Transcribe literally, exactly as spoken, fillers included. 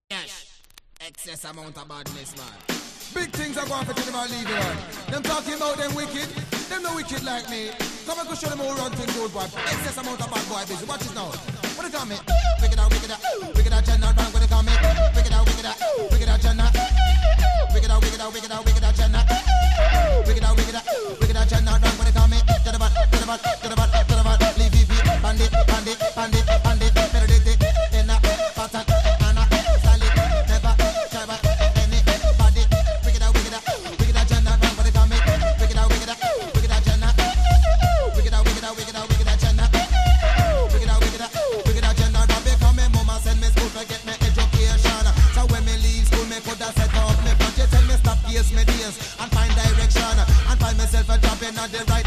Yes. Excess amount of badness, man. Big things are going for them and leave it on. Them talking about them wicked. Them no wicked like me. Come and go show them how run things good, boy. Excess amount of bad boy busy. Watch it now. What they call me? Wicked out, wicked out. Wicked out, Jenna. Wrong what they call me. Wicked out, wicked out. Wicked out, Jenna. Wicked out, wicked out, wicked out, wicked out, Jenna. Wicked out, wicked out. Wicked out, Jenna. Wrong what they call me. Jenna, bad, Jenna, bad, Jenna, bad, Jenna, bad. Leave, leave, leave. Bandit, bandit, bandit, bandit. Better did it. In a pattern. Anna, solid. Never try back anybody. Wicked out, wicked out. Wicked out, Jenna. Wrong what they call me. Wicked out, wicked out. Wicked out, Jenna. Wicked out, wicked out, wicked out, wicked out, Jenna. Wicked out, wicked out. Wicked out, Jenna. Wrong because me mama send me school to get me education. So when me leave school, me could have set up me budget. Tell me stop case me days and find direction and find myself a job in the right.